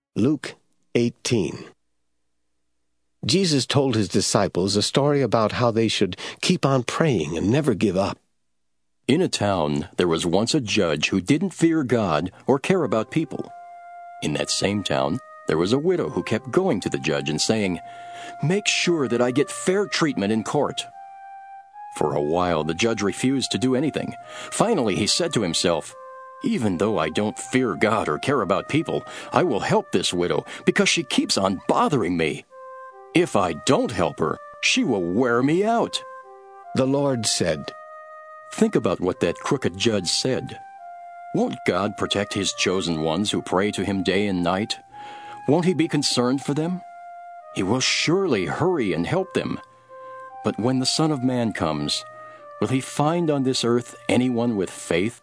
Luke 18. Jesus told his disciples a story about how they should keep on praying and never give up. In a town, there was once a judge who didn't fear God or care about people. In that same town, there was a widow who kept going to the judge and saying, "Make sure that I get fair treatment in court." For a while, the judge refused to do anything. Finally, he said to himself, "Even though I don't fear God or care about people, I will help this widow because she keeps on bothering me. If I don't help her, she will wear me out." The Lord said, Think about what that crooked judge said. Won't God protect his chosen ones who pray to him day and night? Won't he be concerned for them? He will surely hurry and help them. But when the Son of Man comes, will he find on this earth anyone with faith?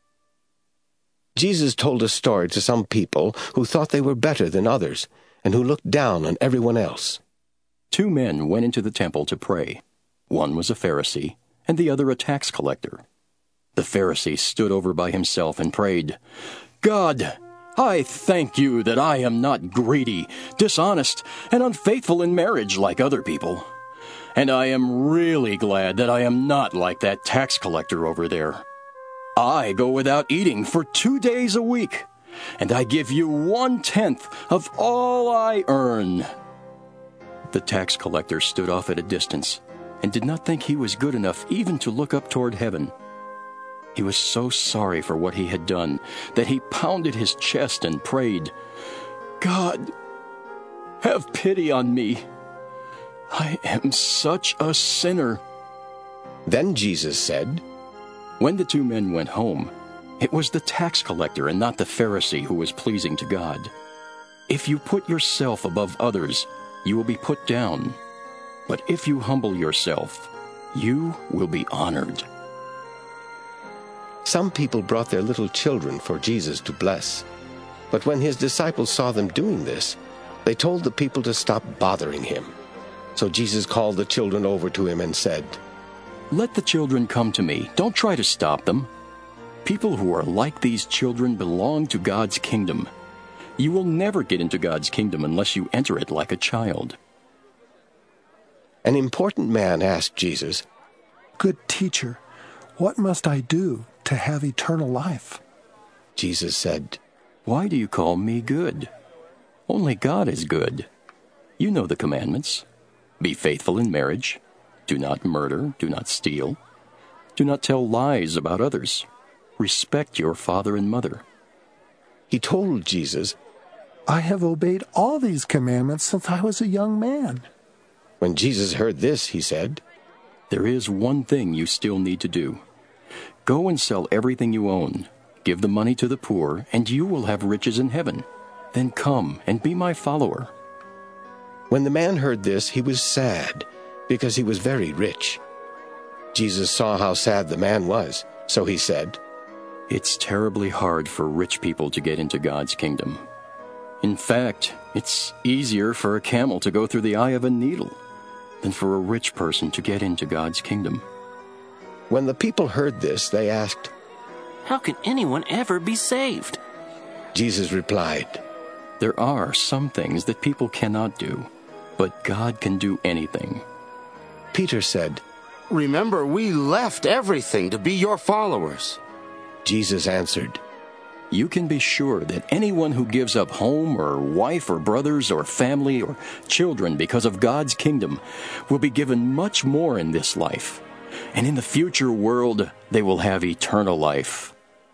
Jesus told a story to some people who thought they were better than others and who looked down on everyone else. 2 men went into the temple to pray. One was a Pharisee, and the other a tax collector. The Pharisee stood over by himself and prayed, "God, I thank you that I am not greedy, dishonest, and unfaithful in marriage like other people. And I am really glad that I am not like that tax collector over there. I go without eating for 2 days a week, and I give you 1/10 of all I earn." The tax collector stood off at a distance and did not think he was good enough even to look up toward heaven. He was so sorry for what he had done that he pounded his chest and prayed, "God, have pity on me. I am such a sinner." Then Jesus said, When the 2 men went home, it was the tax collector and not the Pharisee who was pleasing to God. If you put yourself above others, you will be put down. But if you humble yourself, you will be honored. Some people brought their little children for Jesus to bless. But when his disciples saw them doing this, they told the people to stop bothering him. So Jesus called the children over to him and said, Let the children come to me. Don't try to stop them. People who are like these children belong to God's kingdom. You will never get into God's kingdom unless you enter it like a child. An important man asked Jesus, "Good teacher, what must I do to have eternal life?" Jesus said, Why do you call me good? Only God is good. You know the commandments. Be faithful in marriage. Do not murder. Do not steal. Do not tell lies about others. Respect your father and mother. He told Jesus, "I have obeyed all these commandments since I was a young man." When Jesus heard this, he said, There is one thing you still need to do. Go and sell everything you own. Give the money to the poor, and you will have riches in heaven. Then come and be my follower." When the man heard this, he was sad, because he was very rich. Jesus saw how sad the man was, so he said, It's terribly hard for rich people to get into God's kingdom. In fact, it's easier for a camel to go through the eye of a needle than for a rich person to get into God's kingdom. When the people heard this, they asked, How can anyone ever be saved? Jesus replied, There are some things that people cannot do, but God can do anything. Peter said, Remember, we left everything to be your followers. Jesus answered, You can be sure that anyone who gives up home or wife or brothers or family or children because of God's kingdom will be given much more in this life. And in the future world, they will have eternal life.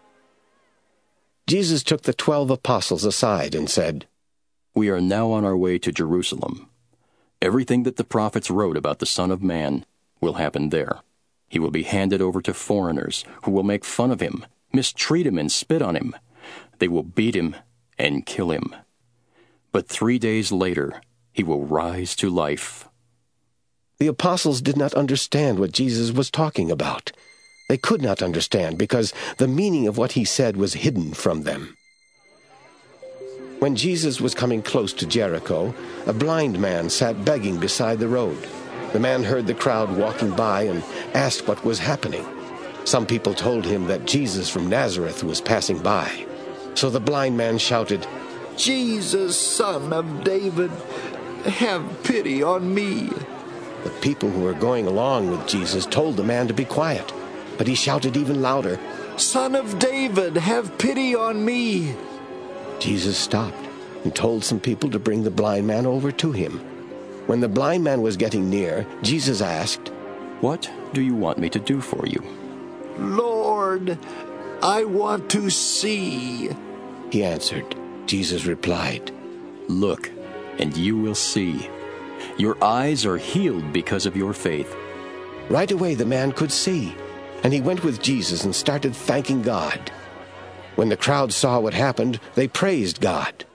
Jesus took the 12 apostles aside and said, We are now on our way to Jerusalem. Everything that the prophets wrote about the Son of Man will happen there. He will be handed over to foreigners who will make fun of him, mistreat him, and spit on him. They will beat him and kill him. But 3 days later, he will rise to life. The apostles did not understand what Jesus was talking about. They could not understand because the meaning of what he said was hidden from them. When Jesus was coming close to Jericho, a blind man sat begging beside the road. The man heard the crowd walking by and asked what was happening. Some people told him that Jesus from Nazareth was passing by. So the blind man shouted, Jesus, Son of David, have pity on me. The people who were going along with Jesus told the man to be quiet, but he shouted even louder, Son of David, have pity on me. Jesus stopped and told some people to bring the blind man over to him. When the blind man was getting near, Jesus asked, What do you want me to do for you? Lord, I want to see. He answered. Jesus replied, Look, and you will see. Your eyes are healed because of your faith. Right away the man could see, and he went with Jesus and started thanking God. When the crowd saw what happened, they praised God.